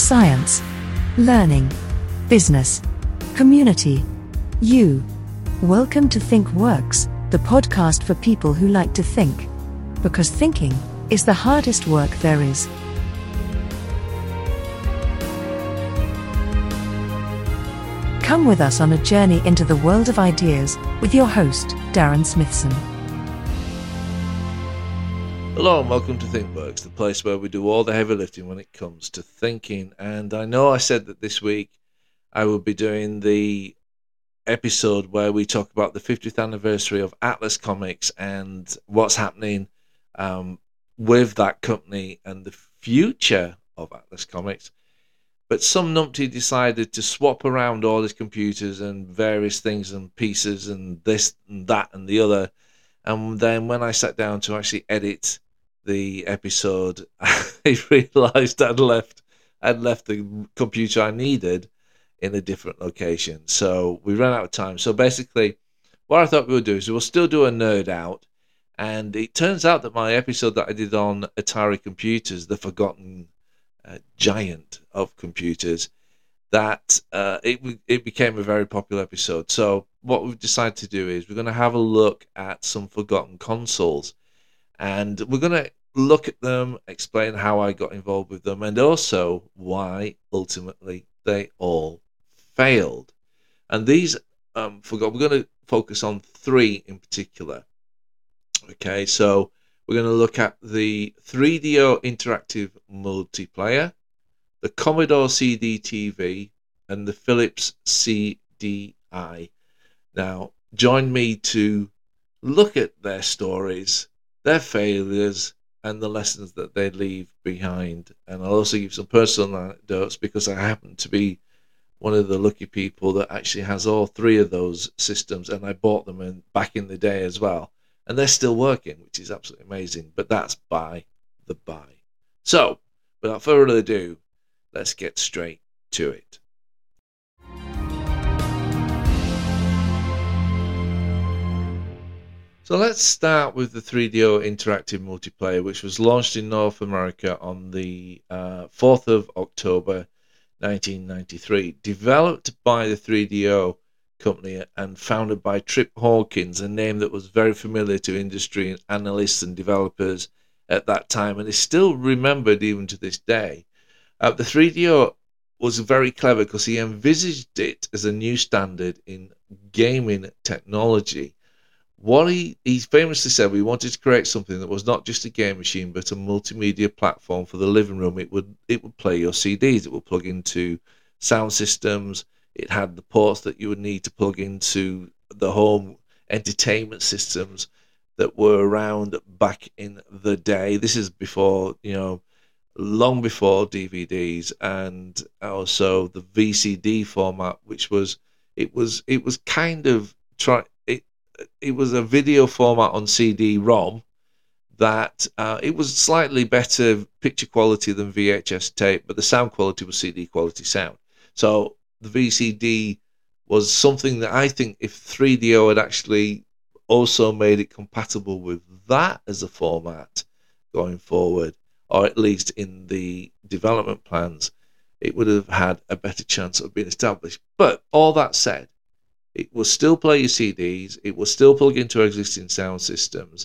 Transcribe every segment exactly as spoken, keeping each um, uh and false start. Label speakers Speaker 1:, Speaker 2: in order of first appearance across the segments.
Speaker 1: science, learning, business, community, you. Welcome to ThinkWorks, the podcast for people who like to think. Because thinking is the hardest work there is. Come with us on a journey into the world of ideas with your host, Darren Smithson.
Speaker 2: Hello and welcome to ThinkWorks, the place where we do all the heavy lifting when it comes to thinking. And I know I said that this week I will be doing the episode where we talk about the fiftieth anniversary of Atlas Comics and what's happening um, with that company and the future of Atlas Comics. But some numpty decided to swap around all his computers and various things and pieces and this and that and the other. And then when I sat down to actually edit the episode, I realized I'd left I'd left the computer I needed in a different location. So we ran out of time. So basically, what I thought we would do is we'll still do a nerd out. And it turns out that my episode that I did on Atari computers, the forgotten uh, giant of computers, that uh, it it became a very popular episode. So what we've decided to do is we're going to have a look at some forgotten consoles. And we're going to look at them, explain how I got involved with them, and also why ultimately they all failed. And these, um, forgot, we're going to focus on three in particular. Okay, so we're going to look at the three D O Interactive Multiplayer, the Commodore C D T V, and the Philips C D I. Now, join me to look at their stories, their failures, and the lessons that they leave behind. And I'll also give some personal anecdotes because I happen to be one of the lucky people that actually has all three of those systems, and I bought them in, back in the day as well. And they're still working, which is absolutely amazing. But that's by the by. So, without further ado, let's get straight to it. So let's start with the three D O Interactive Multiplayer, which was launched in North America on the uh, fourth of October nineteen ninety-three. Developed by the three D O company and founded by Trip Hawkins, a name that was very familiar to industry analysts and developers at that time and is still remembered even to this day. Uh, the three D O was very clever because he envisaged it as a new standard in gaming technology. What he, he famously said, we wanted to create something that was not just a game machine, but a multimedia platform for the living room. It would it would play your C Ds. It would plug into sound systems. It had the ports that you would need to plug into the home entertainment systems that were around back in the day. This is before, you know, long before D V Ds and also the V C D format, which was, it was, it was kind of try. It was a video format on C D ROM that uh, it was slightly better picture quality than V H S tape, but the sound quality was C D quality sound. So the V C D was something that I think if three D O had actually also made it compatible with that as a format going forward, or at least in the development plans, it would have had a better chance of being established. But all that said, it will still play your C Ds, it will still plug into existing sound systems,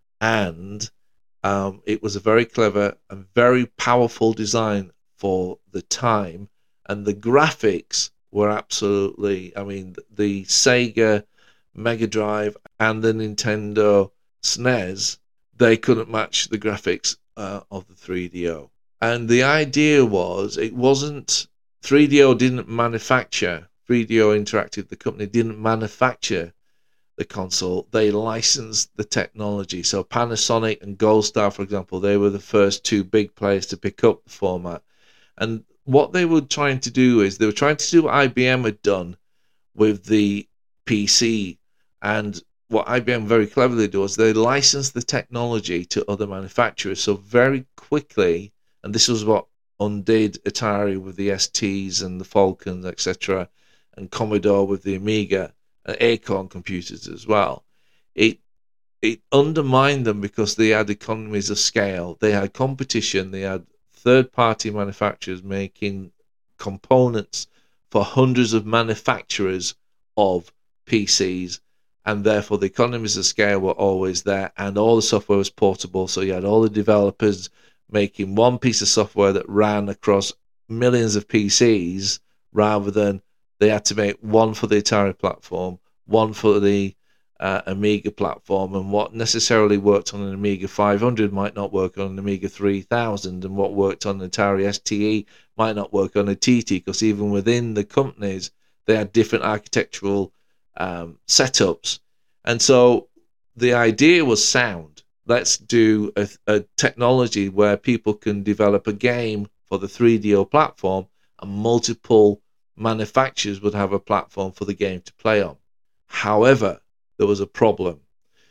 Speaker 2: and um, it was a very clever and very powerful design for the time, and the graphics were absolutely, I mean, the Sega Mega Drive and the Nintendo S N E S, they couldn't match the graphics uh, of the three D O. And the idea was, it wasn't, three D O didn't manufacture three D O Interactive, the company didn't manufacture the console, they licensed the technology. So Panasonic and Goldstar, for example, they were the first two big players to pick up the format. And what they were trying to do is, they were trying to do what I B M had done with the P C. And what I B M very cleverly did was they licensed the technology to other manufacturers. So very quickly, and this was what undid Atari with the S Ts and the Falcons, et cetera, and Commodore with the Amiga and Acorn computers as well. It it undermined them because they had economies of scale. They had competition. They had third-party manufacturers making components for hundreds of manufacturers of P Cs, and therefore the economies of scale were always there, and all the software was portable. So you had all the developers making one piece of software that ran across millions of P Cs, rather than they had to make one for the Atari platform, one for the uh, Amiga platform, and what necessarily worked on an Amiga five hundred might not work on an Amiga three thousand, and what worked on an Atari S T E might not work on a T T, because even within the companies they had different architectural um, setups. And so the idea was sound. Let's do a, a technology where people can develop a game for the three D O platform, and multiple manufacturers would have a platform for the game to play on. However, there was a problem.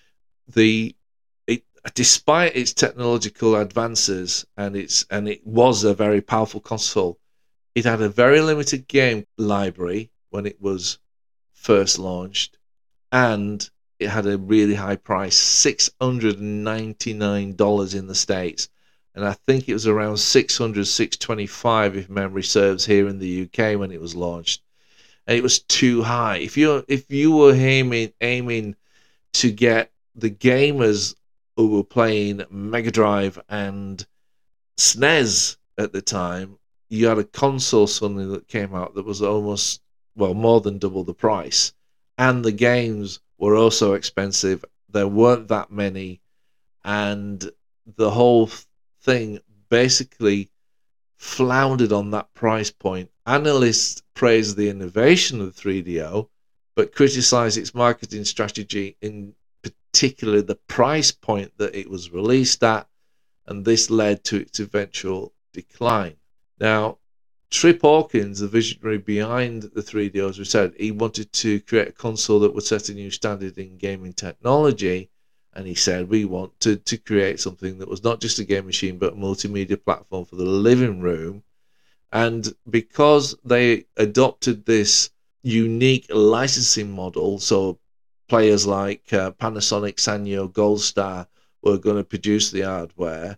Speaker 2: The it, despite its technological advances, and its and it was a very powerful console, it had a very limited game library when it was first launched, and it had a really high price, six hundred ninety-nine dollars in the States, and I think it was around six hundred dollars, six hundred twenty-five dollars if memory serves here in the U K when it was launched. And it was too high. If you if you were aiming aiming to get the gamers who were playing Mega Drive and S N E S at the time, you had a console suddenly that came out that was almost, well, more than double the price, and the games were also expensive. There weren't that many, and the whole thing basically floundered on that price point. Analysts praised the innovation of the three D O, but criticized its marketing strategy, in particular the price point that it was released at, and this led to its eventual decline. Now, Trip Hawkins, the visionary behind the three D O, as we said, he wanted to create a console that would set a new standard in gaming technology, and he said, we wanted to create something that was not just a game machine but a multimedia platform for the living room. And because they adopted this unique licensing model, so players like uh, Panasonic, Sanyo, Goldstar were going to produce the hardware,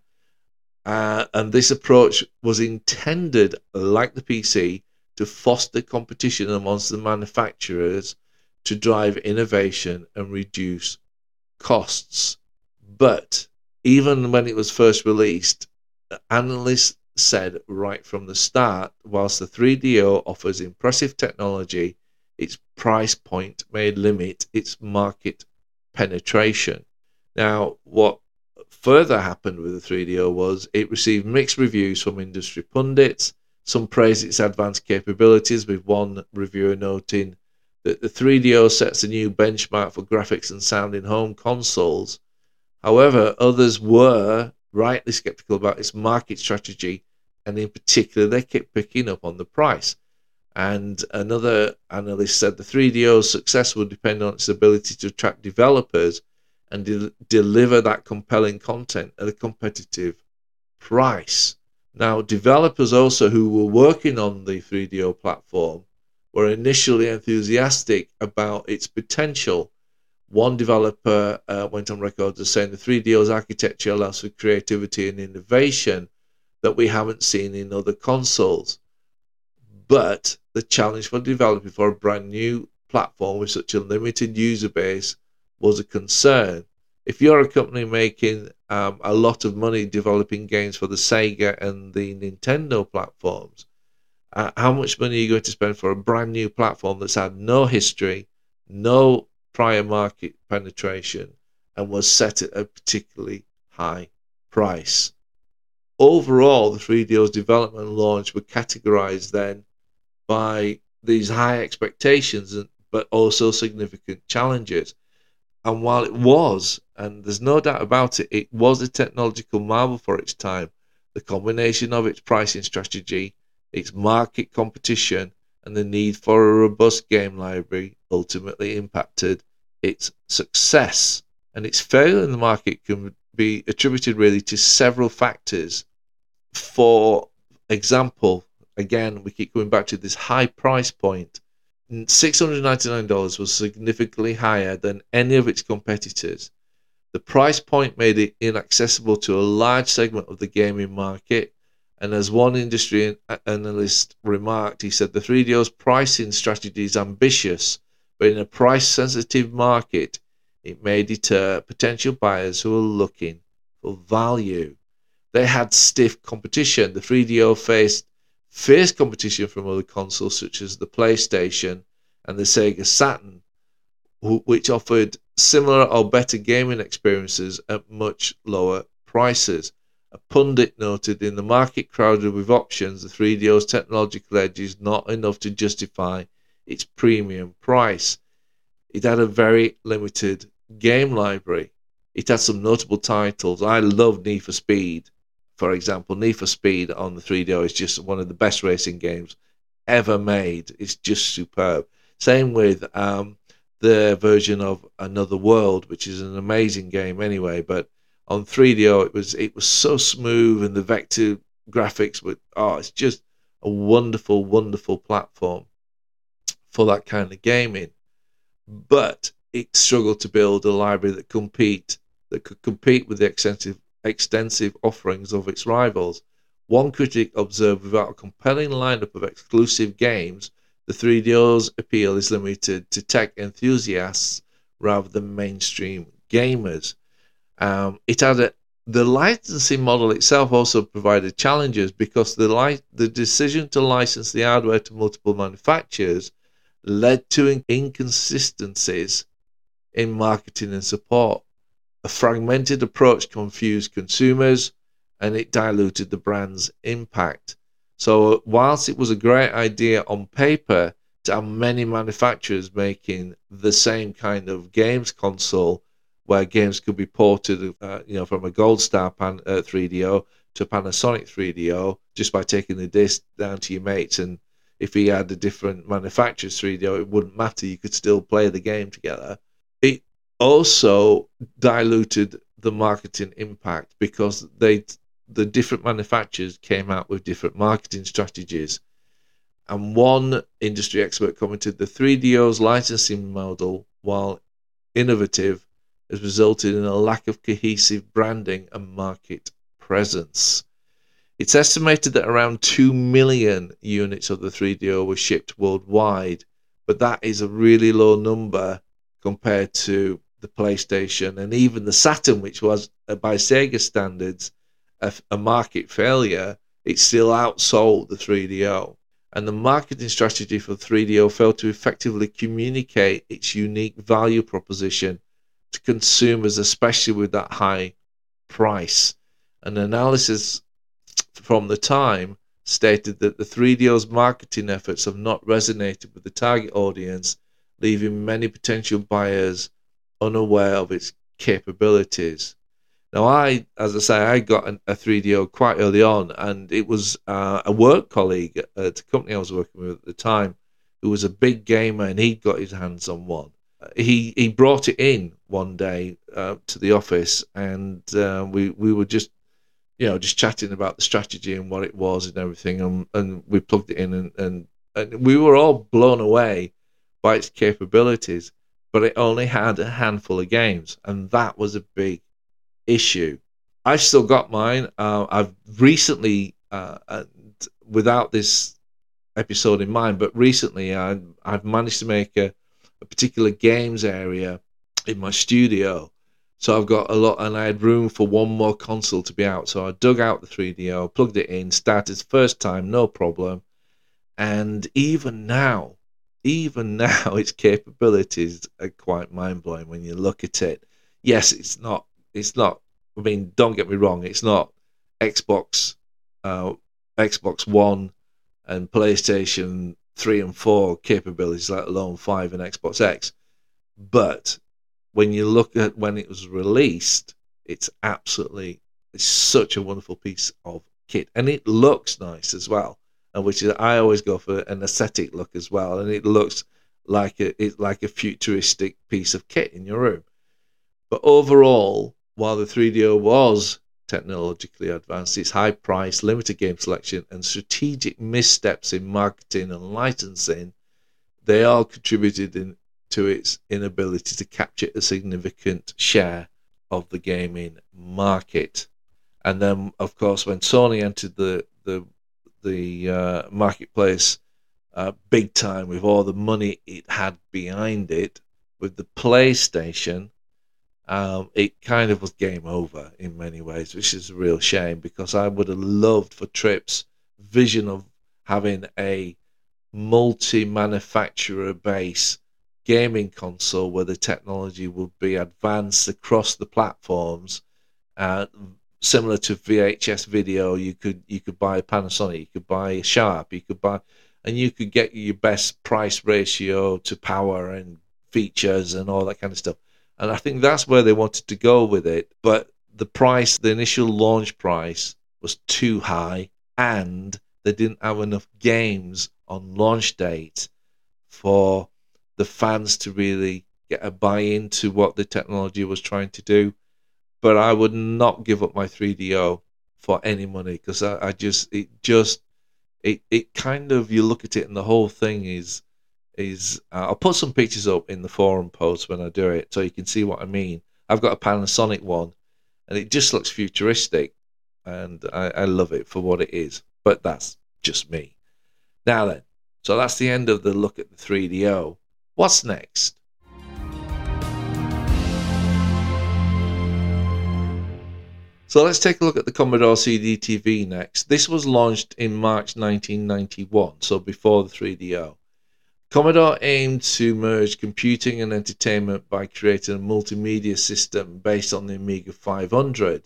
Speaker 2: uh, and this approach was intended, like the P C, to foster competition amongst the manufacturers, to drive innovation and reduce costs. But even when it was first released, analysts said right from the start, whilst the three D O offers impressive technology, its price point may limit its market penetration. Now, what further happened with the three D O was it received mixed reviews from industry pundits. Some praised its advanced capabilities, with one reviewer noting that the three D O sets a new benchmark for graphics and sound in home consoles. However, others were rightly skeptical about its market strategy, and in particular, they kept picking up on the price. And another analyst said the three D O's success would depend on its ability to attract developers and de- deliver that compelling content at a competitive price. Now, developers also who were working on the three D O platform were initially enthusiastic about its potential. One developer uh, went on record as saying the three D O's architecture allows for creativity and innovation that we haven't seen in other consoles. But the challenge for developing for a brand new platform with such a limited user base was a concern. If you're a company making um, a lot of money developing games for the Sega and the Nintendo platforms, uh, how much money are you going to spend for a brand new platform that's had no history, no prior market penetration, and was set at a particularly high price? Overall, the three D O's development and launch were categorized then by these high expectations, but also significant challenges. And while it was, and there's no doubt about it, it was a technological marvel for its time, the combination of its pricing strategy, its market competition, and the need for a robust game library ultimately impacted its success. And its failure in the market can be attributed really to several factors. For example, again, we keep going back to this high price point. six hundred ninety-nine dollars was significantly higher than any of its competitors. The price point made it inaccessible to a large segment of the gaming market, And as one industry analyst remarked, he said the three D O's pricing strategy is ambitious, but in a price-sensitive market, it may deter potential buyers who are looking for value. They had stiff competition. The three D O faced fierce competition from other consoles such as the PlayStation and the Sega Saturn, which offered similar or better gaming experiences at much lower prices. A pundit noted, in the market crowded with options, the three D O's technological edge is not enough to justify its premium price. It had a very limited game library. It had some notable titles. I love Need for Speed, for example. Need for Speed on the three D O is just one of the best racing games ever made. It's just superb. Same with um, the version of Another World, which is an amazing game anyway, but on three D O, it was it was so smooth, and the vector graphics were, oh, it's just a wonderful, wonderful platform for that kind of gaming. But it struggled to build a library that compete that could compete with the extensive extensive offerings of its rivals. One critic observed, without a compelling lineup of exclusive games, the three D O's appeal is limited to tech enthusiasts rather than mainstream gamers. Um, it had a, the licensing model itself also provided challenges because the li- the decision to license the hardware to multiple manufacturers led to inconsistencies in marketing and support. A fragmented approach confused consumers, and it diluted the brand's impact. So whilst it was a great idea on paper to have many manufacturers making the same kind of games console, where games could be ported, uh, you know, from a Gold Star Pan, uh, three D O to a Panasonic three D O, just by taking the disc down to your mates, and if he had a different manufacturer's three D O, it wouldn't matter. You could still play the game together. It also diluted the marketing impact because they, the different manufacturers came out with different marketing strategies. And one industry expert commented, the three D O's licensing model, while innovative, has resulted in a lack of cohesive branding and market presence. It's estimated that around two million units of the three D O were shipped worldwide, but that is a really low number compared to the PlayStation and even the Saturn, which was, uh, by Sega standards, a, a market failure. It still outsold the three D O. And the marketing strategy for three D O failed to effectively communicate its unique value proposition to consumers, especially with that high price. An analysis from the time stated that the three D O's marketing efforts have not resonated with the target audience, leaving many potential buyers unaware of its capabilities. Now, I, as I say, I got an, a three D O quite early on, and it was uh, a work colleague at the company I was working with at the time who was a big gamer, and he got his hands on one. He he brought it in one day uh, to the office, and uh, we we were just you know just chatting about the strategy and what it was and everything, and, and we plugged it in, and, and and we were all blown away by its capabilities. But it only had a handful of games, and that was a big issue. I've still got mine. Uh, I've recently, uh, and without this episode in mind, but recently I, I've managed to make a a particular games area in my studio. So I've got a lot, and I had room for one more console to be out. So I dug out the three D O, plugged it in, started first time, no problem. And even now, even now, its capabilities are quite mind-blowing when you look at it. Yes, it's not, it's not, I mean, don't get me wrong, it's not Xbox, uh, Xbox One and PlayStation three and four capabilities, let alone five and Xbox X. But when you look at when it was released, it's absolutely, it's such a wonderful piece of kit, and it looks nice as well. And which is, I always go for an aesthetic look as well, and it looks like a it's like a futuristic piece of kit in your room. But overall, while the three D O was technologically advanced, its high price, limited game selection, and strategic missteps in marketing and licensing, they all contributed in, to its inability to capture a significant share of the gaming market. And then, of course, when Sony entered the, the the uh, marketplace uh, big time with all the money it had behind it. With the PlayStation, um, it kind of was game over in many ways, which is a real shame, because I would have loved for Trip's vision of having a multi-manufacturer base gaming console where the technology would be advanced across the platforms, uh, similar to V H S video. You could you could buy a Panasonic, you could buy a Sharp, you could buy, and you could get your best price ratio to power and features and all that kind of stuff. And I think that's where they wanted to go with it. But the price, the initial launch price, was too high, and they didn't have enough games on launch date for the fans to really get a buy-in to what the technology was trying to do. But I would not give up my three D O for any money, because I, I just, it just, it, it kind of, you look at it and the whole thing is, is uh, I'll put some pictures up in the forum post when I do it so you can see what I mean. I've got a Panasonic one and it just looks futuristic, and I, I love it for what it is, but that's just me. Now then, so that's the end of the look at the three D O. What's next? So let's take a look at the Commodore C D T V next. This was launched in March nineteen ninety-one, so before the three D O. Commodore aimed to merge computing and entertainment by creating a multimedia system based on the Amiga five hundred,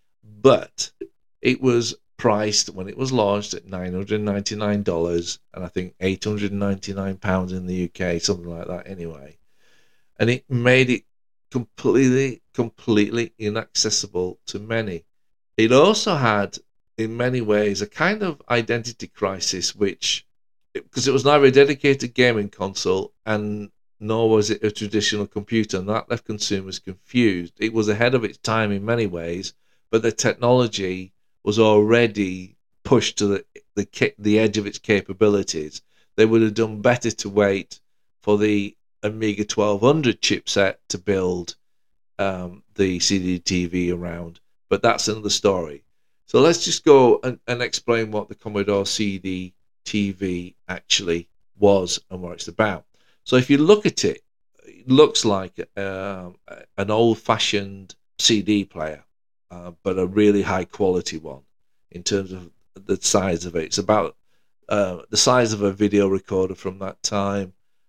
Speaker 2: but it was priced when it was launched at nine hundred ninety-nine dollars and I think eight hundred ninety-nine pounds in the U K, something like that anyway. And it made it completely, completely inaccessible to many. It also had, in many ways, a kind of identity crisis, which, because it was neither a dedicated gaming console and nor was it a traditional computer, and that left consumers confused. It was ahead of its time in many ways, but the technology was already pushed to the, the the edge of its capabilities. They would have done better to wait for the Amiga twelve hundred chipset to build um, the C D T V around, but that's another story. So let's just go and, and explain what the Commodore C D T V actually was and what it's about. So if you look at it, it looks like um, an old-fashioned C D player, uh, but a really high-quality one in terms of the size of it. It's about uh, the size of a video recorder from that time,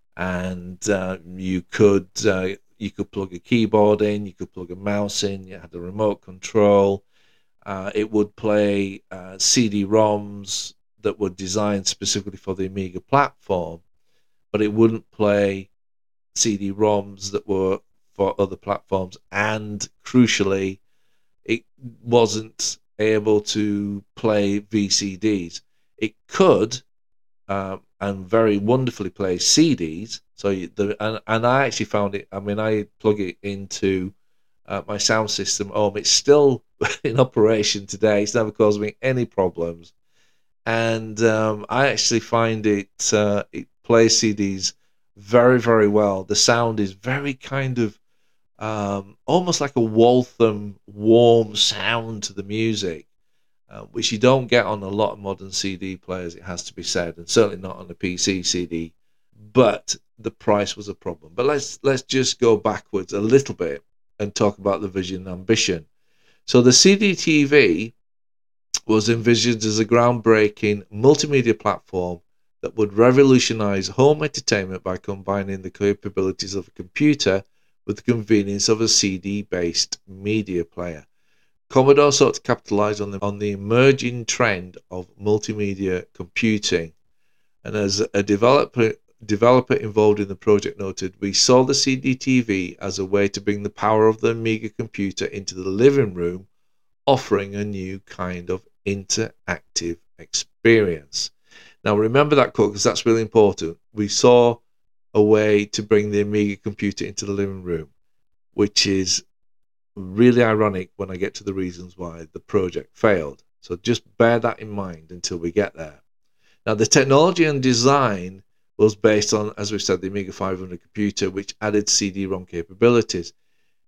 Speaker 2: and uh, you could uh, you could plug a keyboard in, you could plug a mouse in, you had a remote control. Uh, it would play uh, C D ROMs that were designed specifically for the Amiga platform, but it wouldn't play C D ROMs that were for other platforms, and crucially, it wasn't able to play V C Ds. It could, um, and very wonderfully play C Ds. So you, the and, and I actually found it. I mean, I plug it into uh, my sound system. Oh, it's still in operation today. It's never caused me any problems, and um, I actually find it uh, it plays C Ds very, very well. The sound is very kind of um, almost like a Waltham warm sound to the music, uh, which you don't get on a lot of modern C D players, it has to be said, and certainly not on a P C C D. But the price was a problem. But let's let's just go backwards a little bit and talk about the vision and ambition. So the C D T V was envisioned as a groundbreaking multimedia platform that would revolutionize home entertainment by combining the capabilities of a computer with the convenience of a C D-based media player. Commodore sought to capitalize on the, on the emerging trend of multimedia computing. And as a developer, developer involved in the project noted, we saw the C D T V as a way to bring the power of the Amiga computer into the living room, offering a new kind of interactive experience. Now remember that quote, because that's really important. We saw a way to bring the Amiga computer into the living room, which is really ironic when I get to the reasons why the project failed. So just bear that in mind until we get there. Now the technology and design was based on, as we said, the Amiga five hundred computer, which added C D ROM capabilities.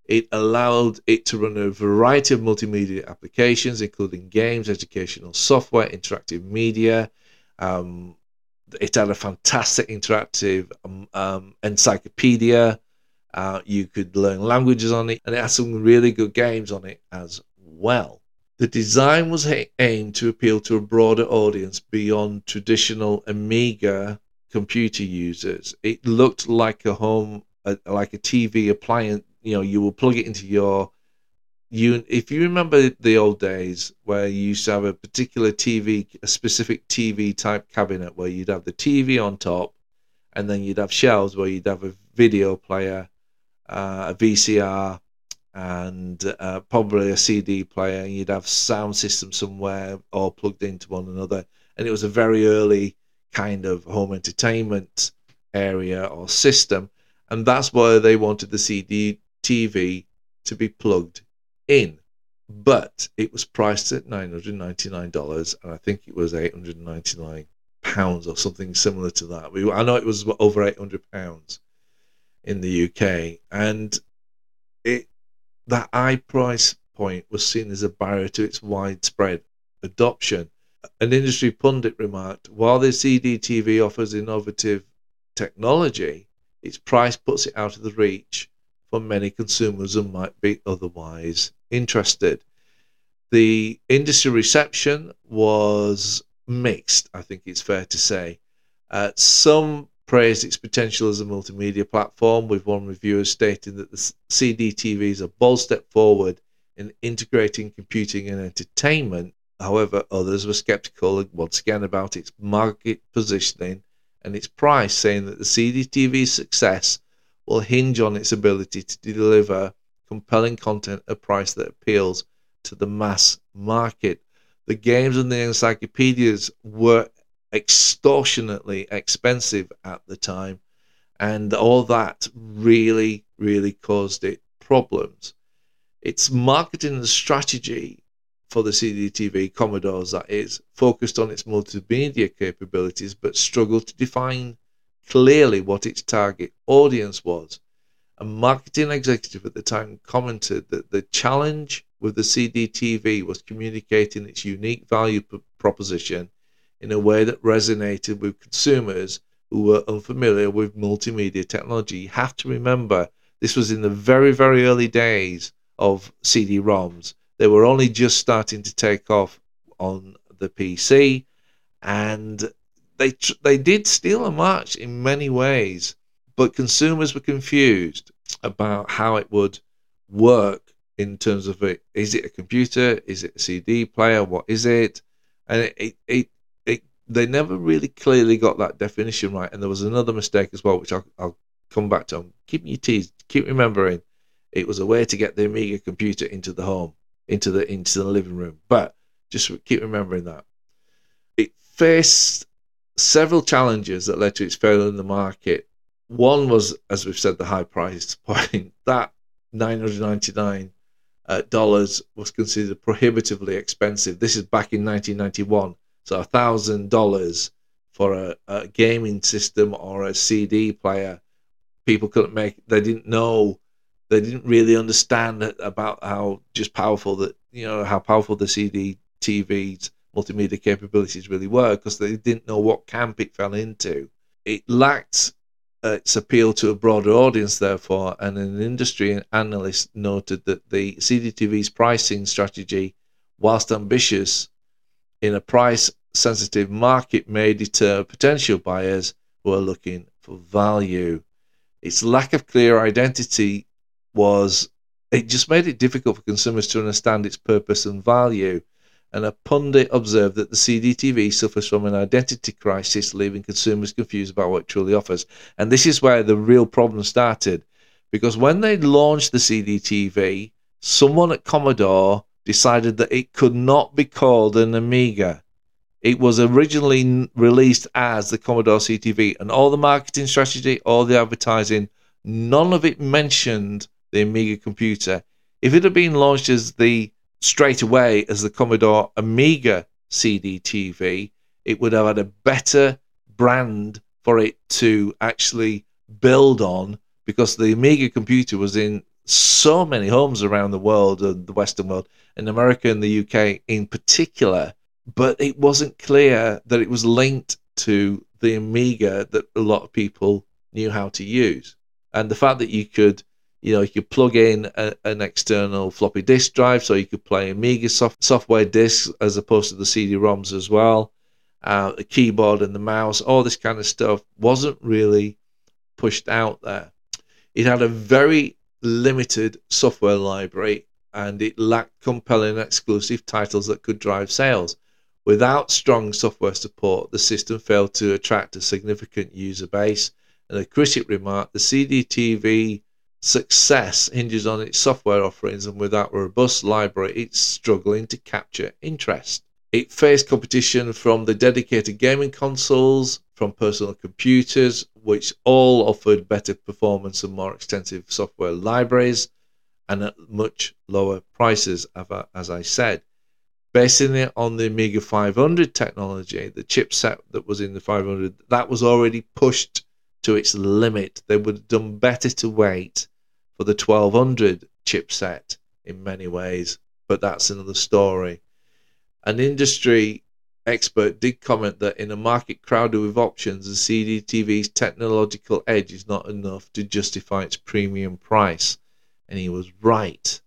Speaker 2: It allowed it to run a variety of multimedia applications, including games, educational software, interactive media. Um, it had a fantastic interactive um, um, encyclopedia. Uh, you could learn languages on it, and it had some really good games on it as well. The design was aimed to appeal to a broader audience beyond traditional Amiga computer users. It looked like a home, a, like a T V appliance. You know, you will plug it into your you. If you remember the old days where you used to have a particular T V, a specific T V type cabinet where you'd have the T V on top, and then you'd have shelves where you'd have a video player, uh, a V C R, and uh, probably a C D player, and you'd have sound system somewhere all plugged into one another. And it was a very early kind of home entertainment area or system, and that's where they wanted the C D T V to be plugged in. But it was priced at nine hundred ninety-nine dollars, and I think it was eight hundred ninety-nine pounds or something similar to that. We, I know it was over eight hundred pounds in the U K, and it that high price point was seen as a barrier to its widespread adoption. An industry pundit remarked, while the C D T V offers innovative technology, its price puts it out of the reach for many consumers who might be otherwise interested. The industry reception was mixed, I think it's fair to say. Uh, some praised its potential as a multimedia platform, with one reviewer stating that the C D T V is a bold step forward in integrating computing and entertainment. However, others were skeptical once again about its market positioning and its price, saying that the C D T V's success will hinge on its ability to deliver compelling content at a price that appeals to the mass market. The games and the encyclopedias were extortionately expensive at the time, and all that really, really caused it problems. Its marketing strategy for the C D T V, Commodore's that is, focused on its multimedia capabilities, but struggled to define clearly what its target audience was. A marketing executive at the time commented that the challenge with the C D T V was communicating its unique value p- proposition in a way that resonated with consumers who were unfamiliar with multimedia technology. You have to remember, this was in the very, very early days of C D ROMs. They were only just starting to take off on the P C, and they they did steal a march in many ways, but consumers were confused about how it would work in terms of it. Is it a computer? Is it a C D player? What is it? And it, it, it, it they never really clearly got that definition right. And there was another mistake as well, which I'll, I'll come back to. I'm keeping you teased. Keep remembering, it was a way to get the Amiga computer into the home, into the into the living room. But just keep remembering that. It faced several challenges that led to its failure in the market. One was, as we've said, the high price point. That nine hundred ninety-nine dollars uh, was considered prohibitively expensive. This is back in nineteen ninety-one. So one thousand dollars for a, a gaming system or a C D player, people couldn't make, they didn't know, they didn't really understand about how just powerful that, you know, how powerful the C D T V's multimedia capabilities really were, because they didn't know what camp it fell into. It lacked uh, its appeal to a broader audience, therefore, and an industry analyst noted that the C D T V's pricing strategy, whilst ambitious in a price-sensitive market, may deter potential buyers who are looking for value. Its lack of clear identity was, it just made it difficult for consumers to understand its purpose and value. And a pundit observed that the C D T V suffers from an identity crisis, leaving consumers confused about what it truly offers. And this is where the real problem started, because when they launched the C D T V, someone at Commodore decided that it could not be called an Amiga. It was originally released as the Commodore C T V, and all the marketing strategy, all the advertising, none of it mentioned the Amiga computer. If it had been launched as the straight away as the Commodore Amiga C D T V, it would have had a better brand for it to actually build on, because the Amiga computer was in so many homes around the world, and the Western world, in America and the U K in particular, but it wasn't clear that it was linked to the Amiga that a lot of people knew how to use. And the fact that you could, you know, you could plug in a, an external floppy disk drive, so you could play Amiga soft, software disks as opposed to the C D-ROMs as well. Uh, the keyboard and the mouse, all this kind of stuff wasn't really pushed out there. It had a very limited software library, and it lacked compelling exclusive titles that could drive sales. Without strong software support, the system failed to attract a significant user base. And a critic remarked, the C D T V success hinges on its software offerings, and without a robust library, it's struggling to capture interest. It faced competition from the dedicated gaming consoles, from personal computers, which all offered better performance and more extensive software libraries, and at much lower prices, as I said. Basing it on the Amiga five hundred technology, the chipset that was in the five hundred, that was already pushed to its limit. They would have done better to wait for the twelve hundred chipset in many ways, but that's another story. An industry expert did comment that in a market crowded with options, the C D T V's technological edge is not enough to justify its premium price. And he was right.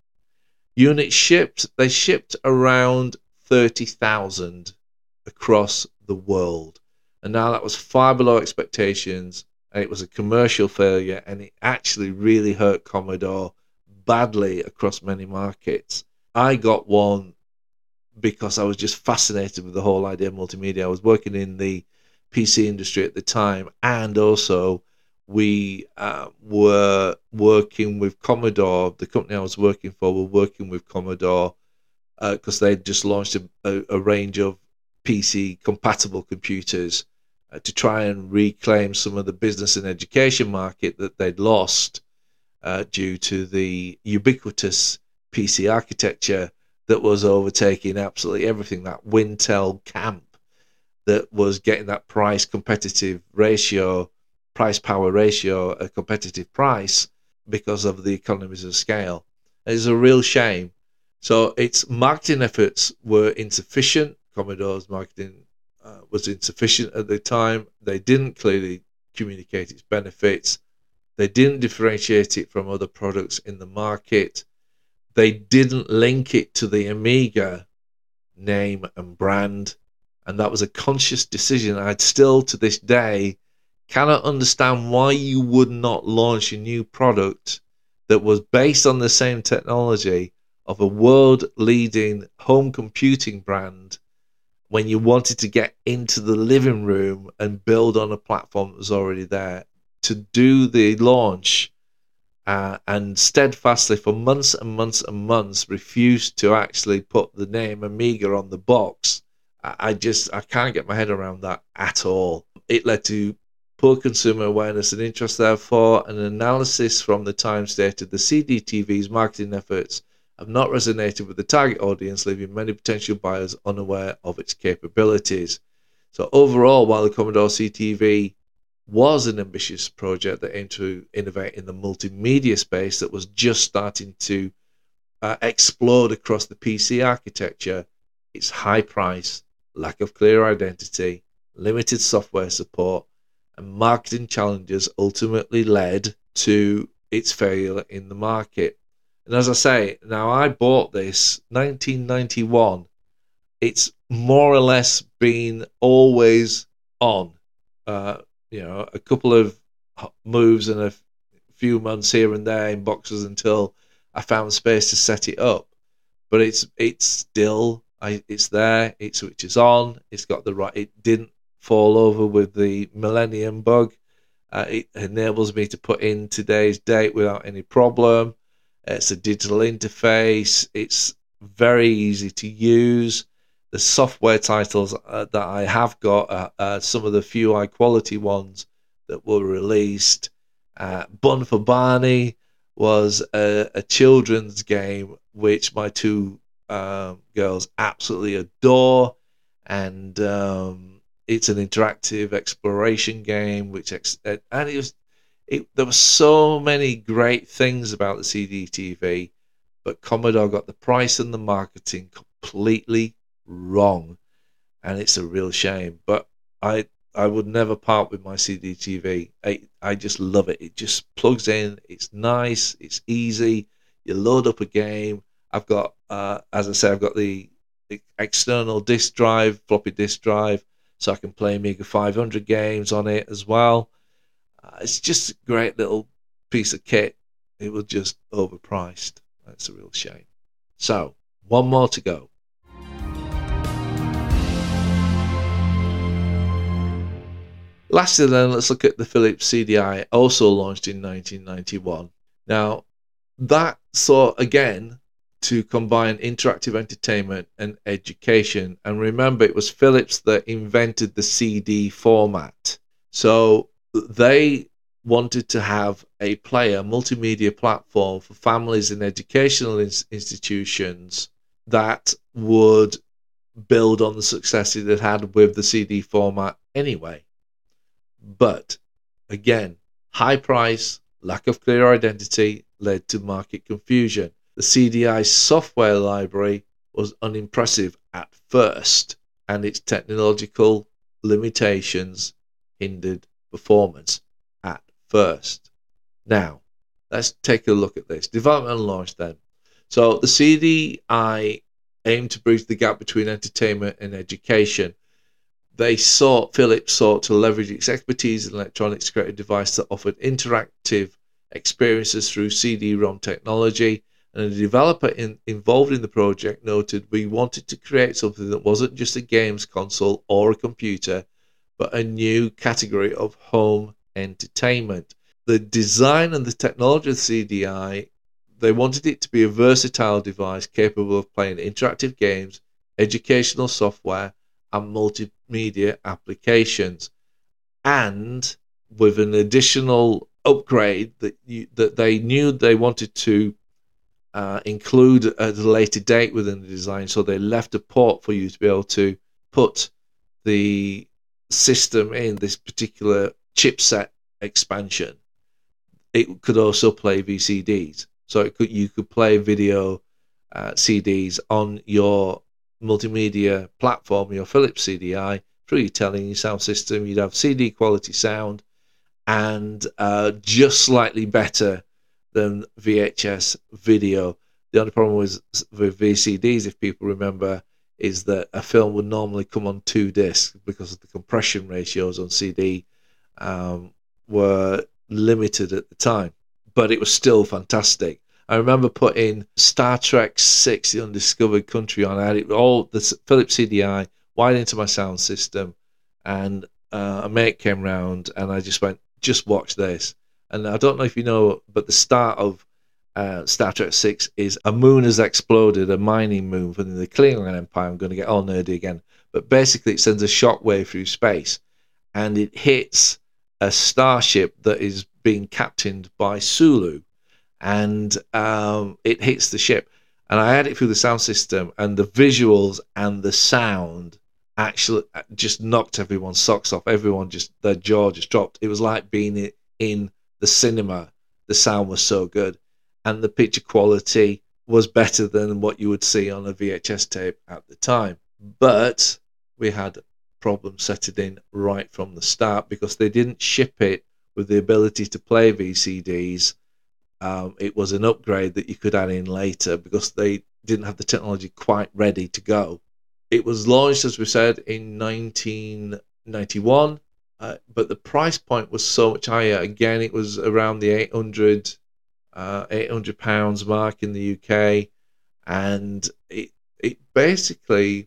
Speaker 2: Units shipped, they shipped around thirty thousand across the world. And now that was far below expectations. And it was a commercial failure, and it actually really hurt Commodore badly across many markets. I got one because I was just fascinated with the whole idea of multimedia. I was working in the P C industry at the time, and also we uh, were working with Commodore. The company I was working for were working with Commodore because uh, they'd just launched a, a, a range of P C compatible computers uh, to try and reclaim some of the business and education market that they'd lost uh, due to the ubiquitous P C architecture that was overtaking absolutely everything. That Wintel camp that was getting that price competitive ratio, price power ratio, a competitive price because of the economies of scale. It's a real shame. So its marketing efforts were insufficient. Commodore's marketing uh, was insufficient at the time. They didn't clearly communicate its benefits. They didn't differentiate it from other products in the market. They didn't link it to the Amiga name and brand. And that was a conscious decision. I'd still, to this day, cannot understand why you would not launch a new product that was based on the same technology of a world-leading home computing brand when you wanted to get into the living room and build on a platform that was already there. To do the launch uh, and steadfastly for months and months and months refused to actually put the name Amiga on the box. I just, I can't get my head around that at all. It led to poor consumer awareness and interest, therefore. An analysis from the time stated the C D T V's marketing efforts have not resonated with the target audience, leaving many potential buyers unaware of its capabilities. So overall, while the Commodore C T V was an ambitious project that aimed to innovate in the multimedia space that was just starting to uh, explode across the P C architecture, its high price, lack of clear identity, limited software support, and marketing challenges ultimately led to its failure in the market. And as I say, now I bought this nineteen ninety-one. It's more or less been always on. Uh, you know, a couple of moves and a few months here and there in boxes until I found space to set it up. But it's it's still, I, it's there. It switches on. It's got the right. It didn't fall over with the Millennium bug. Uh, it enables me to put in today's date without any problem. It's a digital interface. It's very easy to use. The software titles uh, that I have got are uh, some of the few high quality ones that were released. Uh, Bun for Barney was a, a children's game which my two um, girls absolutely adore, and um, it's an interactive exploration game which ex- and it was It, there were so many great things about the C D T V, but Commodore got the price and the marketing completely wrong, and it's a real shame. But I I would never part with my C D T V. I, I just love it. It just plugs in. It's nice. It's easy. You load up a game. I've got, uh, as I said, I've got the, the external disk drive, floppy disk drive, so I can play Amiga five hundred games on it as well. Uh, it's just a great little piece of kit. It was just overpriced. That's a real shame. So, one more to go. Lastly then, let's look at the Philips C D I, also launched in nineteen ninety-one. Now, that sought again to combine interactive entertainment and education. And remember, it was Philips that invented the C D format. So they wanted to have a player, multimedia platform for families and educational ins- institutions that would build on the success it had had with the C D format anyway. But again, high price, lack of clear identity led to market confusion. The C D I software library was unimpressive at first, and its technological limitations hindered performance at first. Now, let's take a look at this. Development and launch then. So the C D I aimed to bridge the gap between entertainment and education. They sought, Philips sought to leverage its expertise in electronics to create a device that offered interactive experiences through C D ROM technology. And a developer in, involved in the project noted, we wanted to create something that wasn't just a games console or a computer, but a new category of home entertainment. The design and the technology of the C D I, they wanted it to be a versatile device capable of playing interactive games, educational software, and multimedia applications, and with an additional upgrade that you, that they knew they wanted to uh, include at a later date within the design. So they left a port for you to be able to put the system in this particular chipset expansion. It could also play V C Ds, so it could you could play video uh, C Ds on your multimedia platform, your Philips C D I, through your telly, your sound system. You'd have C D quality sound, and uh, just slightly better than V H S video. The only problem was with V C Ds, if people remember, is that a film would normally come on two discs because of the compression ratios on C D um, were limited at the time. But it was still fantastic. I remember putting Star Trek six, The Undiscovered Country on. I had it all, the Philips C D I, wired into my sound system, and uh, a mate came round, and I just went, just watch this. And I don't know if you know, but the start of uh, Star Trek six is a moon has exploded, a mining moon from the Klingon Empire. I'm going to get all nerdy again. But basically, it sends a shockwave through space, and it hits a starship that is being captained by Sulu. And um, it hits the ship. And I had it through the sound system, and the visuals and the sound actually just knocked everyone's socks off. Everyone just, their jaw just dropped. It was like being in the cinema. The sound was so good, and the picture quality was better than what you would see on a V H S tape at the time. But we had problems setting in right from the start because they didn't ship it with the ability to play V C Ds. Um, it was an upgrade that you could add in later because they didn't have the technology quite ready to go. It was launched, as we said, in nineteen ninety-one. Uh, but the price point was so much higher. Again, it was around the eight hundred, uh, eight hundred pounds mark in the U K, and it it basically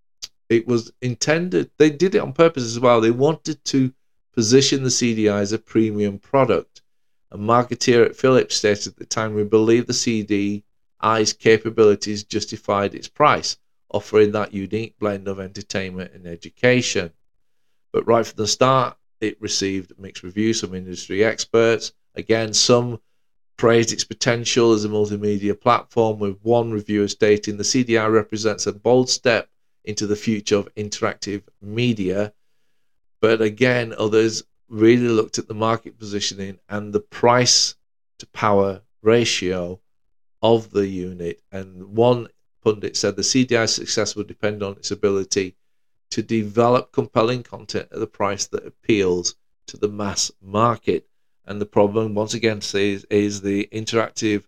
Speaker 2: it was intended. They did it on purpose as well. They wanted to position the C D I as a premium product. A marketeer at Philips stated at the time, "We believe the C D I's capabilities justified its price, offering that unique blend of entertainment and education." But right from the start, it received mixed reviews from industry experts. Again, some praised its potential as a multimedia platform, with one reviewer stating the C D I represents a bold step into the future of interactive media. But again, others really looked at the market positioning and the price to power ratio of the unit. And one pundit said the C D I's success would depend on its ability to develop compelling content at a price that appeals to the mass market. And the problem, once again, is, is the interactive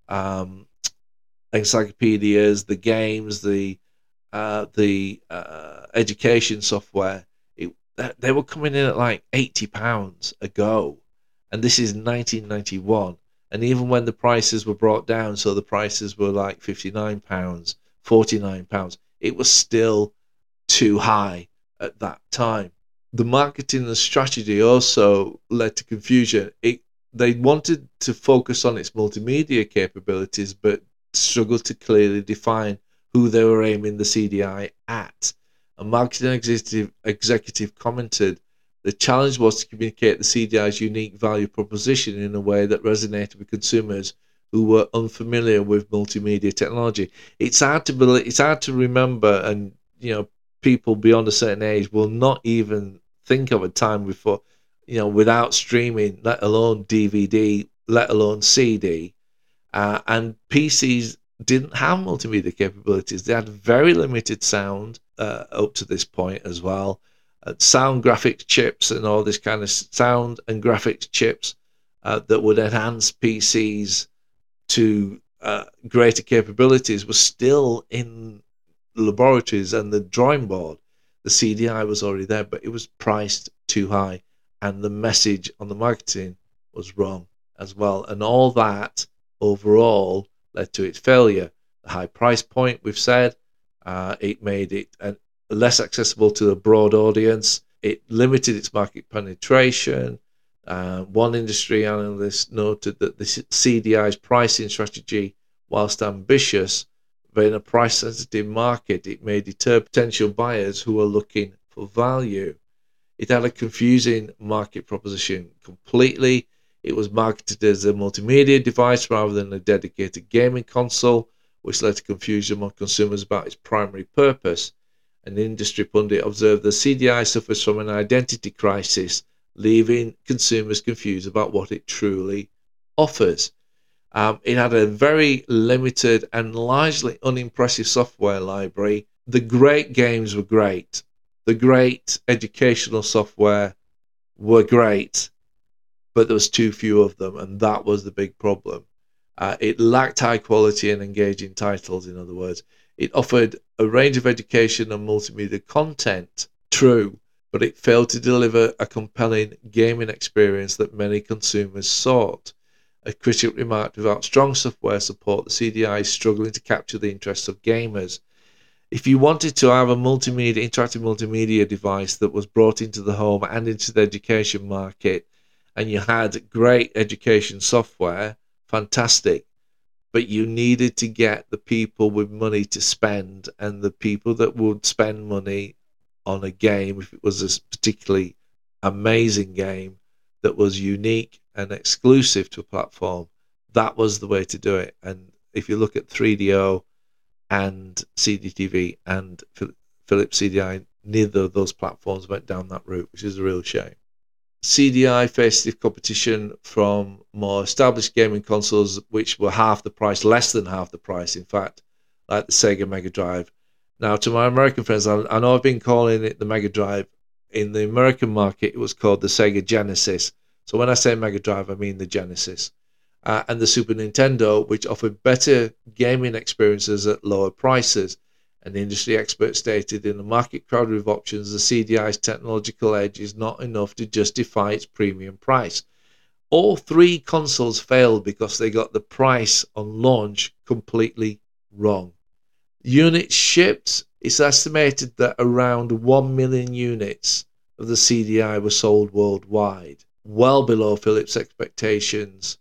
Speaker 2: um, encyclopedias, the games, the uh, the uh, education software. It, they were coming in at like eighty pounds a go, and this is nineteen ninety-one. And even when the prices were brought down, so the prices were like fifty-nine pounds, forty-nine pounds, it was still too high at that time. The marketing and strategy also led to confusion. It, they wanted to focus on its multimedia capabilities, but struggled to clearly define who they were aiming the C D I at. A marketing executive, executive commented, the challenge was to communicate the C D I's unique value proposition in a way that resonated with consumers who were unfamiliar with multimedia technology. It's hard to believe, it's hard to remember, and you know, people beyond a certain age will not even think of a time before, you know, without streaming, let alone D V D, let alone C D. Uh, and P Cs didn't have multimedia capabilities. They had very limited sound uh, up to this point as well. Uh, sound graphics chips and all this kind of sound and graphics chips uh, that would enhance P Cs to uh, greater capabilities was still in laboratories and the drawing board. The C D I was already there, but it was priced too high, and the message on the marketing was wrong as well. And all that overall led to its failure. The high price point, we've said, uh, it made it uh, less accessible to a broad audience. It limited its market penetration. Uh, one industry analyst noted that the C D I's pricing strategy, whilst ambitious, but in a price-sensitive market, it may deter potential buyers who are looking for value. It had a confusing market proposition completely. It was marketed as a multimedia device rather than a dedicated gaming console, which led to confusion among consumers about its primary purpose. An industry pundit observed the C D I suffers from an identity crisis, leaving consumers confused about what it truly offers. Um, it had a very limited and largely unimpressive software library. The great games were great. The great educational software were great, but there was too few of them, and that was the big problem. Uh, it lacked high quality and engaging titles, in other words. It offered a range of education and multimedia content, true, but it failed to deliver a compelling gaming experience that many consumers sought. A critic remarked, without strong software support, the C D I is struggling to capture the interests of gamers. If you wanted to have a multimedia, interactive multimedia device that was brought into the home and into the education market, and you had great education software, fantastic. But you needed to get the people with money to spend, and the people that would spend money on a game, if it was a particularly amazing game that was unique and exclusive to a platform, that was the way to do it. And if you look at three D O and C D T V and Philips C D I, neither of those platforms went down that route, which is a real shame. C D I faced stiff competition from more established gaming consoles, which were half the price, less than half the price, in fact, like the Sega Mega Drive. Now, to my American friends, I, I know I've been calling it the Mega Drive. In the American market, it was called the Sega Genesis. So when I say Mega Drive, I mean the Genesis. Uh, and the Super Nintendo, which offered better gaming experiences at lower prices. And the industry expert stated, in a market crowded with options, the C D I's technological edge is not enough to justify its premium price. All three consoles failed because they got the price on launch completely wrong. Units shipped, it's estimated that around one million units of the C D I were sold worldwide, well below Philips' expectations,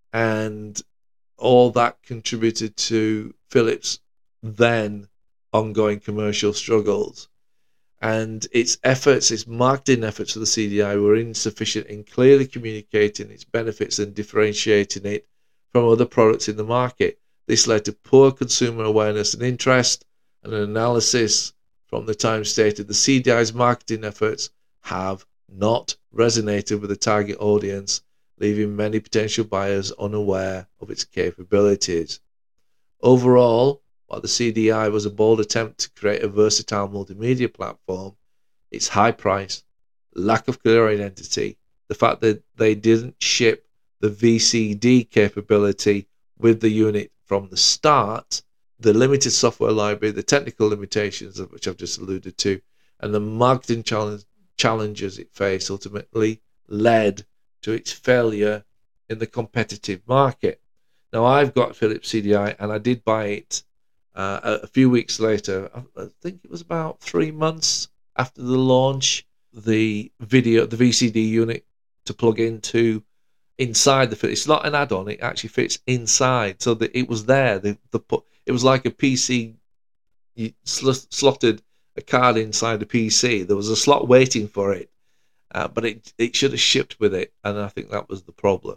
Speaker 2: and all that contributed to Philips' then ongoing commercial struggles. And its efforts, its marketing efforts for the C D I were insufficient in clearly communicating its benefits and differentiating it from other products in the market. This led to poor consumer awareness and interest, and an analysis from the Times stated the C D I's marketing efforts have not resonated with the target audience, leaving many potential buyers unaware of its capabilities. Overall, while the C D I was a bold attempt to create a versatile multimedia platform, its high price, lack of clear identity, the fact that they didn't ship the V C D capability with the unit from the start, the limited software library, the technical limitations of which I've just alluded to, and the marketing challenge, challenges it faced ultimately led to its failure in the competitive market. Now, I've got Philips C D I, and I did buy it uh, a few weeks later. I think it was about three months after the launch. The video, the V C D unit to plug into inside the Philips. It's not an add-on; it actually fits inside, so that it was there. The the it was like a P C. You sl- slotted a card inside the P C. There was a slot waiting for it, uh, but it it should have shipped with it, and I think that was the problem.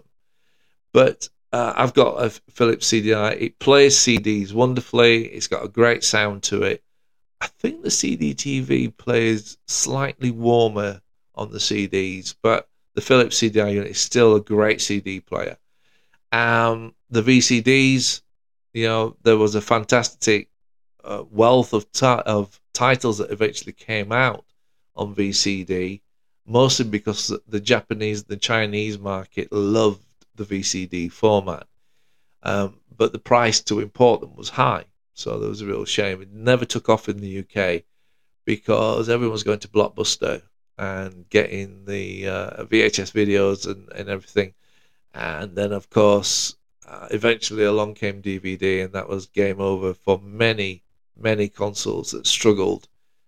Speaker 2: But uh, I've got a Philips C D I. It plays C Ds wonderfully. It's got a great sound to it. I think the C D T V plays slightly warmer on the C Ds, but the Philips C D I unit is still a great C D player. Um, the V C Ds, you know, there was a fantastic uh, wealth of t- of titles that eventually came out on V C D, mostly because the Japanese, the Chinese market loved the V C D format, um, but the price to import them was high. So there was a real shame. It never took off in the U K because everyone was going to Blockbuster and getting the uh, V H S videos and, and everything. And then, of course, uh, eventually along came D V D, and that was game over for many, many consoles that struggled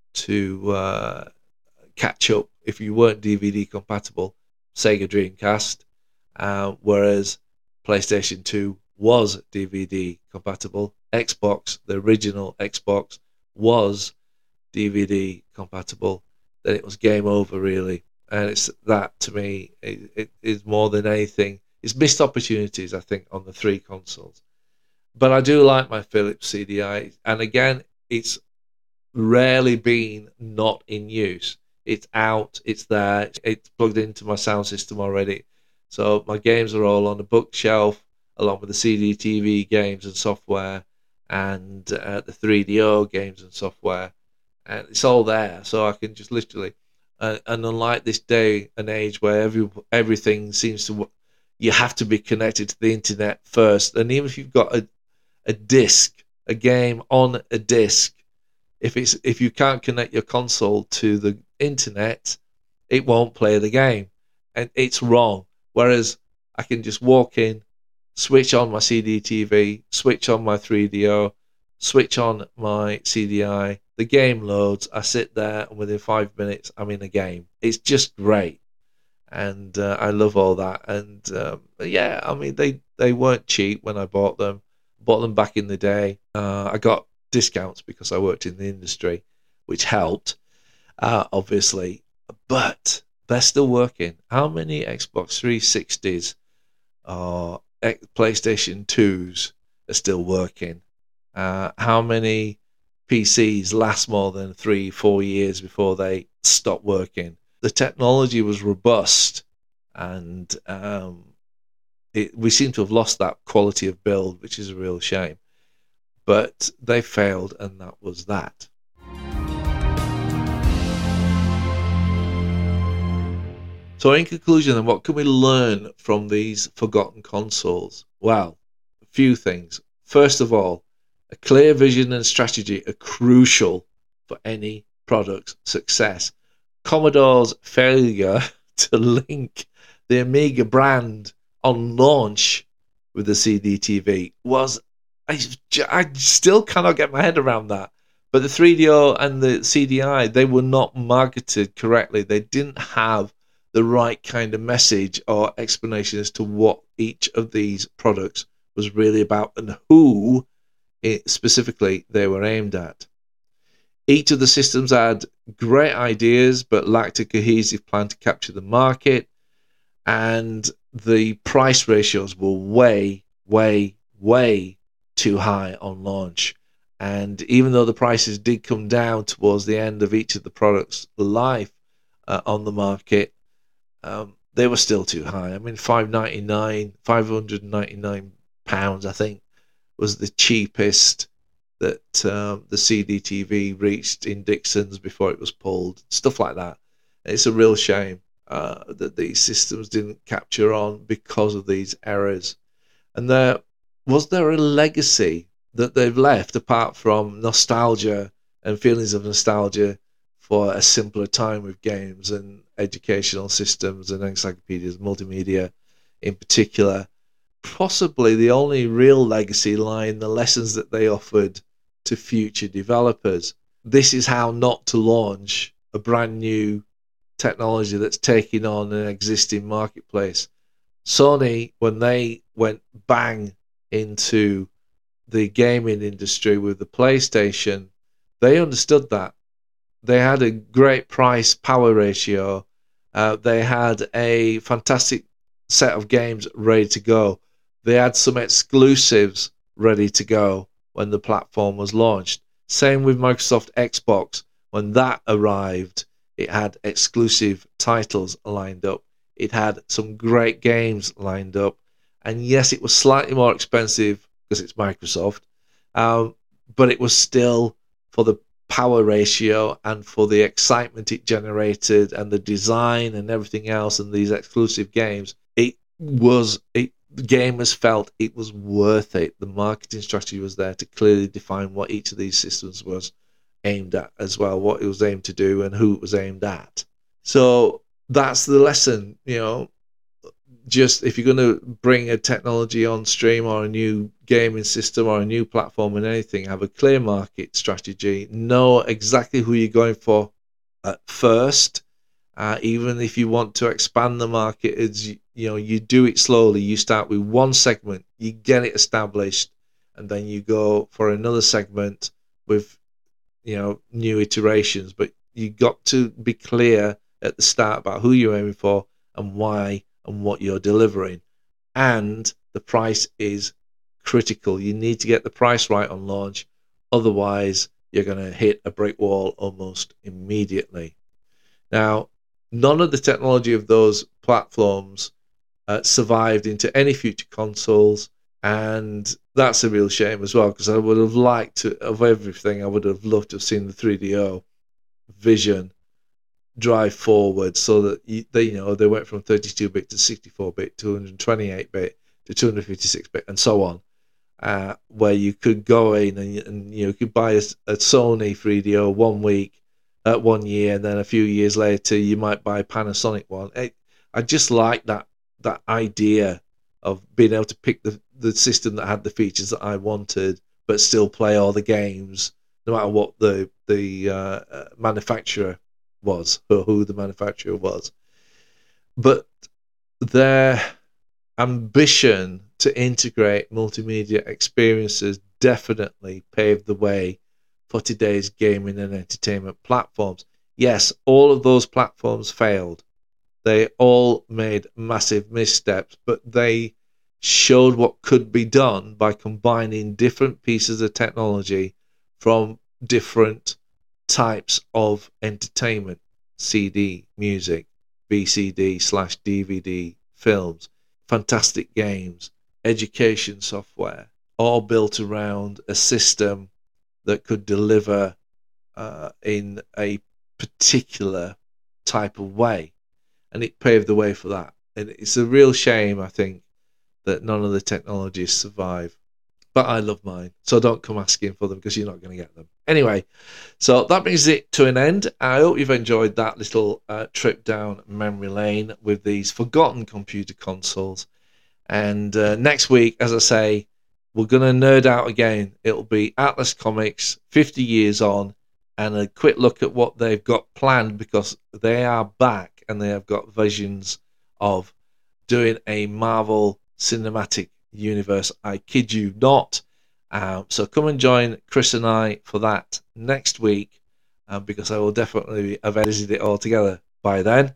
Speaker 2: to uh, catch up if you weren't D V D compatible. Sega Dreamcast, uh, whereas PlayStation two was D V D compatible. Xbox, the original Xbox, was D V D compatible. Then it was game over, really. And it's that, to me, it, it is more than anything. It's missed opportunities, I think, on the three consoles. But I do like my Philips C D I. And again, it's rarely been not in use. It's out, it's there, it's plugged into my sound system already. So my games are all on the bookshelf, along with the C D T V games and software, and uh, the three D O games and software, and it's all there. So I can just literally, uh, and unlike this day and age where every everything seems to, you have to be connected to the internet first, and even if you've got a a disc, a game on a disc, if it's if you can't connect your console to the internet, it won't play the game, and it's wrong. Whereas I can just walk in, switch on my C D T V, switch on my three D O, switch on my C D I, the game loads, I sit there, and within five minutes, I'm in a game. It's just great. And uh, I love all that. And um, yeah, I mean, they, they weren't cheap when I bought them. Bought them back in the day. Uh, I got discounts because I worked in the industry, which helped, uh, obviously. But they're still working. How many Xbox three sixties or PlayStation twos are still working? Uh, how many P Cs last more than three, four years before they stop working? The technology was robust, and um, it, we seem to have lost that quality of build, which is a real shame. But they failed, and that was that. So in conclusion, then, what can we learn from these forgotten consoles? Well, a few things. First of all, a clear vision and strategy are crucial for any product's success. Commodore's failure to link the Amiga brand on launch with the C D T V was, I, I still cannot get my head around that. But the three D O and the C D I, they were not marketed correctly. They didn't have the right kind of message or explanation as to what each of these products was really about and who it specifically they were aimed at. Each of the systems had great ideas but lacked a cohesive plan to capture the market, and the price ratios were way, way, way too high on launch. And even though the prices did come down towards the end of each of the products' life uh, on the market, um, they were still too high. I mean, five ninety-nine, five hundred ninety-nine pounds, I think, was the cheapest that um, the C D T V reached in Dixon's before it was pulled. Stuff like that. It's a real shame uh, that these systems didn't capture on because of these errors. And there was there a legacy that they've left apart from nostalgia and feelings of nostalgia for a simpler time with games and educational systems and encyclopedias, multimedia in particular. Possibly the only real legacy lie in the lessons that they offered to future developers. This is how not to launch a brand new technology that's taking on an existing marketplace. Sony, when they went bang into the gaming industry with the PlayStation, they understood that. They had a great price power ratio. Uh, they had a fantastic set of games ready to go. They had some exclusives ready to go when the platform was launched. Same with Microsoft Xbox. When that arrived, it had exclusive titles lined up. It had some great games lined up. And yes, it was slightly more expensive because it's Microsoft, um, but it was still for the power ratio and for the excitement it generated and the design and everything else and these exclusive games. It was, it, gamers felt it was worth it. The marketing strategy was there to clearly define what each of these systems was aimed at as well, what it was aimed to do and who it was aimed at. So that's the lesson, you know. Just if you're going to bring a technology on stream or a new gaming system or a new platform and anything, have a clear market strategy, know exactly who you're going for at first. Uh, even if you want to expand the market, it's, you know, you do it slowly. You start with one segment, you get it established, and then you go for another segment with, you know, new iterations. But you got to be clear at the start about who you're aiming for and why and what you're delivering. And the price is critical. You need to get the price right on launch. Otherwise, you're going to hit a brick wall almost immediately. Now, none of the technology of those platforms uh, survived into any future consoles. And that's a real shame as well, because I would have liked to, of everything, I would have loved to have seen the three D O vision drive forward so that you, they, you know, they went from thirty-two bit to sixty-four bit to one twenty-eight bit to two fifty-six bit and so on, uh, where you could go in and, and you know, you could buy a, a Sony three D O one week, uh, one year, and then a few years later you might buy a Panasonic one. It, I just like that that idea of being able to pick the, the system that had the features that I wanted, but still play all the games, no matter what the the uh, manufacturer was or who the manufacturer was. But their ambition to integrate multimedia experiences definitely paved the way for today's gaming and entertainment platforms. Yes, all of those platforms failed. They all made massive missteps, but they showed what could be done by combining different pieces of technology from different types of entertainment: C D, music, V C D slash D V D, films, fantastic games, education software, all built around a system that could deliver uh, in a particular type of way. And it paved the way for that. And it's a real shame, I think, that none of the technologies survive. But I love mine, so don't come asking for them because you're not going to get them. Anyway, so that brings it to an end. I hope you've enjoyed that little uh, trip down memory lane with these forgotten computer consoles. And uh, next week, as I say, we're going to nerd out again. It'll be Atlas Comics, fifty years on, and a quick look at what they've got planned, because they are back and they have got visions of doing a Marvel Cinematic Universe. I kid you not. Um, so come and join Chris and I for that next week, uh, because I will definitely have edited it all together by then.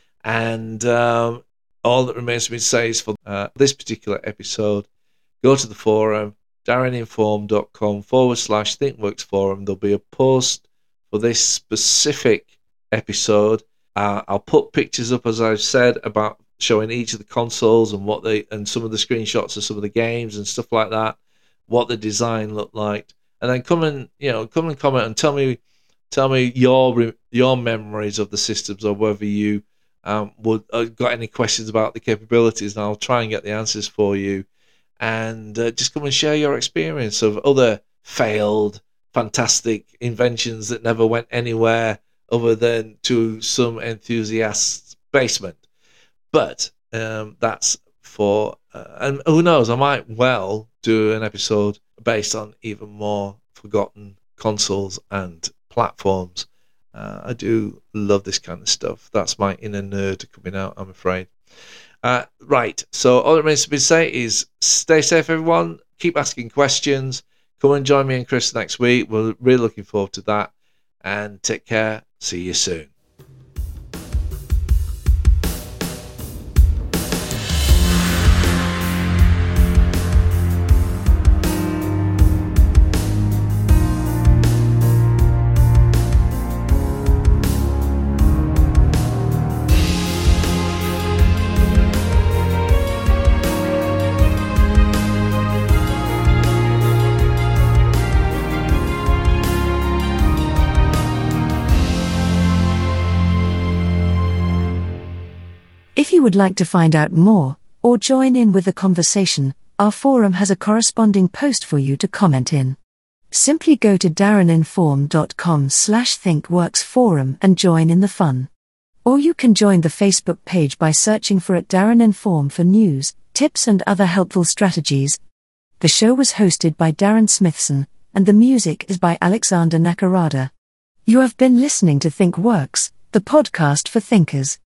Speaker 2: And um, all that remains for me to say is for uh, this particular episode, go to the forum, darreninform.com forward slash ThinkWorks forum. There'll be a post for this specific episode, Uh, I'll put pictures up, as I've said, about showing each of the consoles and what they and some of the screenshots of some of the games and stuff like that, what the design looked like, and then come and you know come and comment and tell me tell me your your memories of the systems, or whether you um, would uh, got any questions about the capabilities, and I'll try and get the answers for you. And uh, just come and share your experience of other failed, fantastic inventions that never went anywhere other than to some enthusiast's basement. But um, that's for, uh, and who knows, I might well do an episode based on even more forgotten consoles and platforms. Uh, I do love this kind of stuff. That's my inner nerd coming out, I'm afraid. Uh, right, so all that remains to be said is stay safe, everyone. Keep asking questions. Come and join me and Chris next week. We're really looking forward to that. And take care. See you soon.
Speaker 1: If you would like to find out more, or join in with the conversation, our forum has a corresponding post for you to comment in. Simply go to darreninform.com slash thinkworksforum and join in the fun. Or you can join the Facebook page by searching for at Darren Inform for news, tips and other helpful strategies. The show was hosted by Darren Smithson, and the music is by Alexander Nakarada. You have been listening to ThinkWorks, the podcast for thinkers.